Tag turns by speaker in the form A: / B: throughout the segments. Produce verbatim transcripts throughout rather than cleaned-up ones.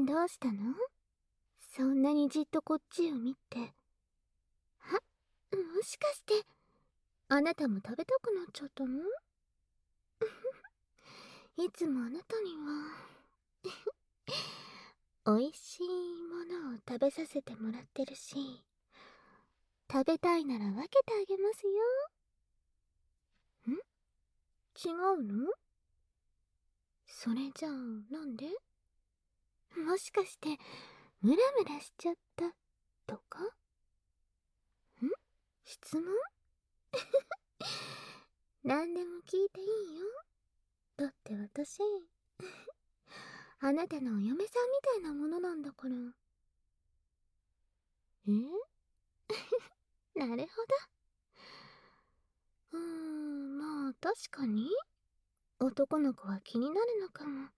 A: どうしたの？そんなにじっとこっちを見て。は、もしかして、あなたも食べたくなっちゃったの？いつもあなたには美味しいものを食べさせてもらってるし、食べたいなら分けてあげますよ。ん？違うの？それじゃあなんで？もしかしてムラムラしちゃったとか？ん？質問？何でも聞いていいよ。だって私あなたのお嫁さんみたいなものなんだから。えなるほど。うーん、まあ確かに男の子は気になるのかも。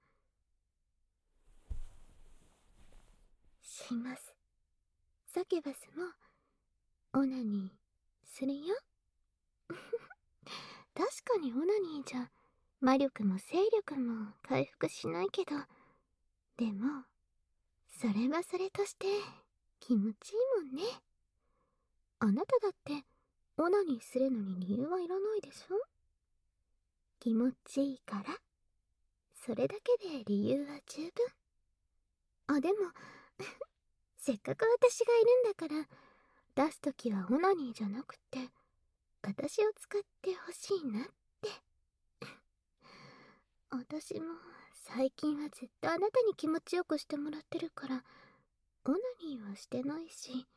A: します。サキュバスもオナニーするよ。確かにオナニーじゃ魔力も精力も回復しないけど、でもそれはそれとして気持ちいいもんね。あなただってオナニーするのに理由はいらないでしょ？気持ちいいから、それだけで理由は十分。あ、でもせっかく私がいるんだから出すときはオナニーじゃなくて私を使ってほしいなって。私も最近はずっとあなたに気持ちよくしてもらってるからオナニーはしてないし。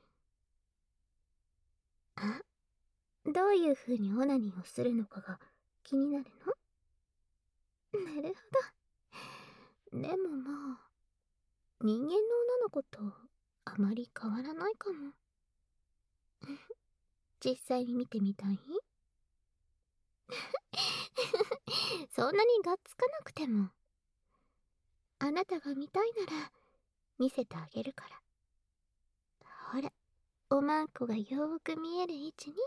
A: あ、どういう風にオナニーをするのかが気になるの？なるほど。でもまあ人間の女の子とあまり変わらないかも。実際に見てみたい？そんなにがっつかなくても。あなたが見たいなら見せてあげるから。ほら、おまんこがよーく見える位置に。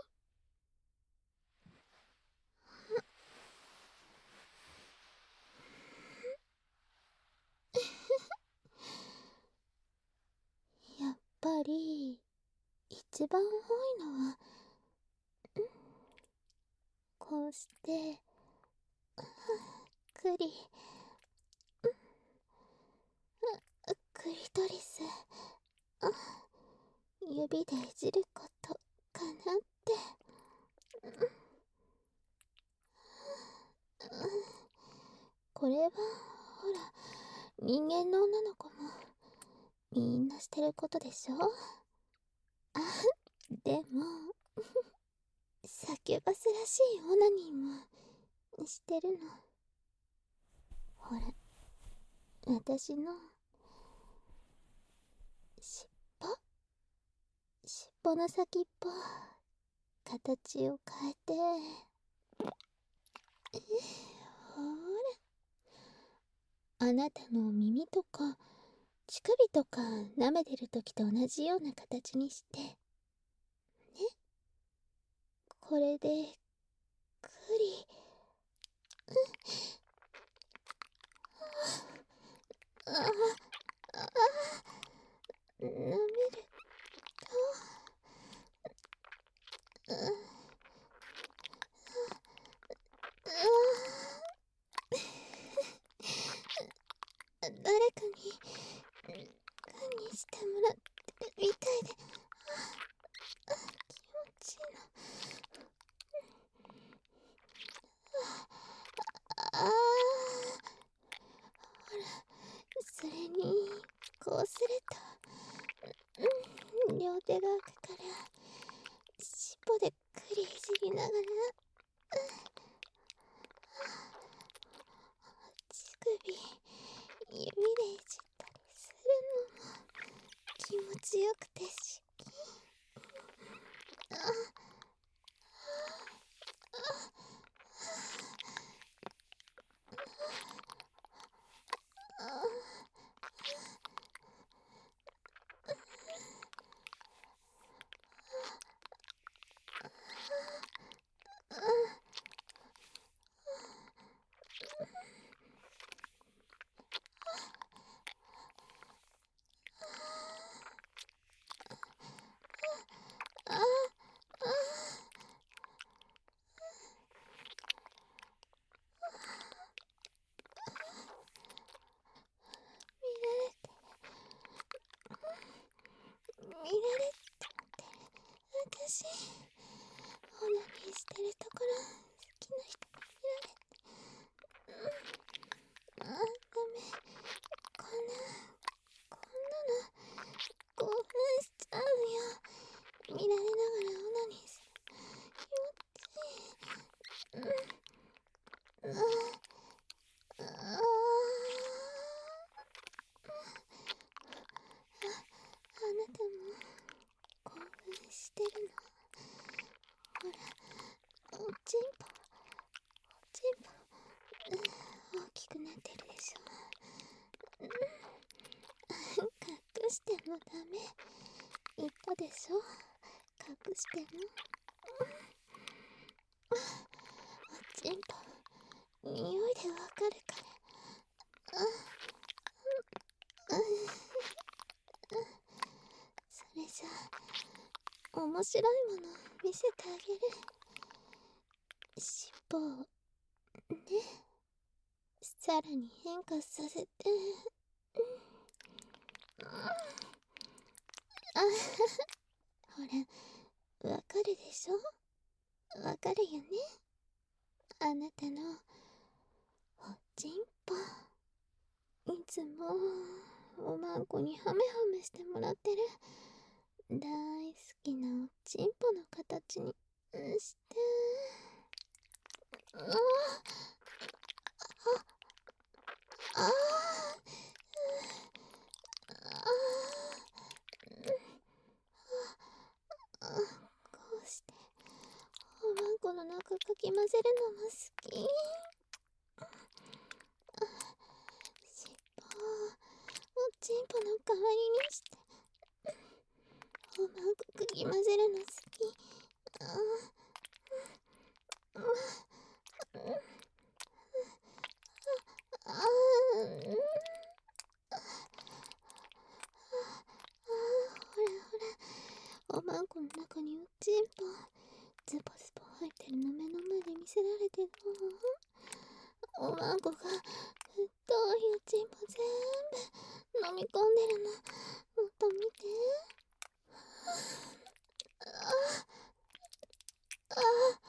A: やっぱり一番多いのはこうしてクリクリトリス指でいじることかなって。これはほら人間の女の子もみんなしてることでしょ？あ、でもサキュバスらしいオナニーもしてるの。ほら、私の尻尾尻尾の先っぽ形を変えて、ほら、あなたの耳とか乳首とか舐めてる時と同じような形にしてね。これでクリあああ舐めると、うあ誰かにグにしてもらってるみたいで、ああ気持ちいいの。ああ、ほら、それにこうすると、うん、両手が空くから尻尾でクリいじりながら、乳首指でいじったりするのも気持ちよくてし、あああのため言ったでしょ。隠してもおちんぽ匂いでわかるから。それじゃあ面白いもの見せてあげる。尻尾をね、さらに変化させて。あほら、わかるでしょ。わかるよね。あなたのおちんぽ、いつもおまんこにハメハメしてもらってる大好きなおちんぽの形にして。あああああ、こうしておまんこの中かき混ぜるのも好き。尻尾をおちんぽの代わりにしておまんこかき混ぜるの好き。ああああおまんこの中におちんぽズボズボ入ってるの目の前で見せられてるの。おまんこが太いおちんぽ全部飲み込んでるの。もっと見て。あああ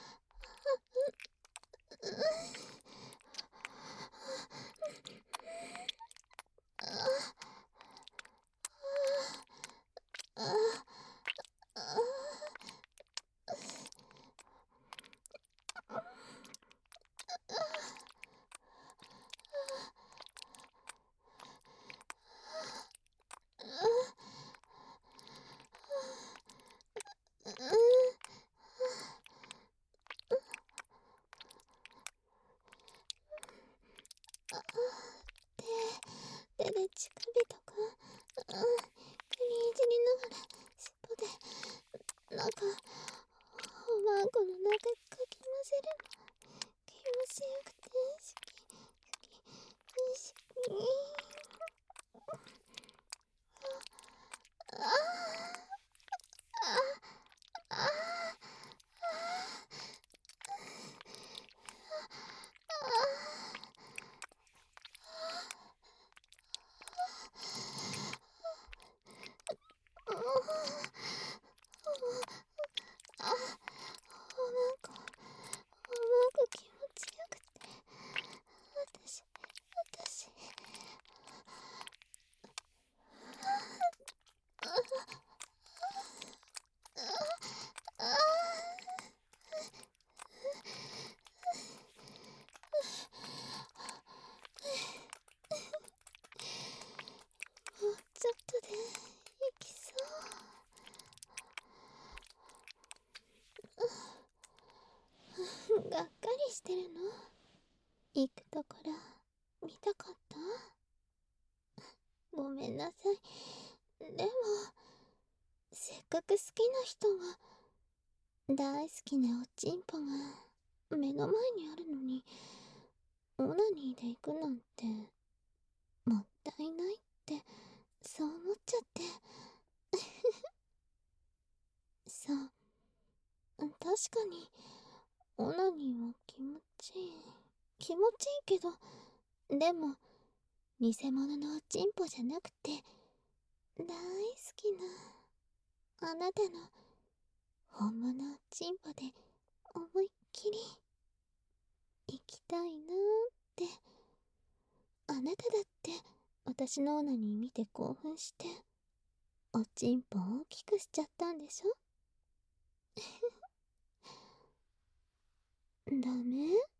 A: ああ手で乳首とか、うん、首いじりながら尻尾でなんかおまんこの中かき混ぜるの気持ちよくて好き好き好き。ああああああ、おまんこ、おまんこ気持ちよくて、私、私、あ、あ、あ、あ、もうちょっとで行きそう。がっかりしてるの？行くところ見たかった？ごめんなさい。でもせっかく好きな人が大好きなおちんぽが目の前にあるのにオナニーで行くなんてもったいないってそう思っちゃってそう確かにオナニーは気持ちいい気持ちいいけどでも偽物のおちんぽじゃなくて大好きなあなたの本物おちんぽで思いっきり行きたいなーってあなただって私のオナニー見て興奮しておちんぽ大きくしちゃったんでしょダメ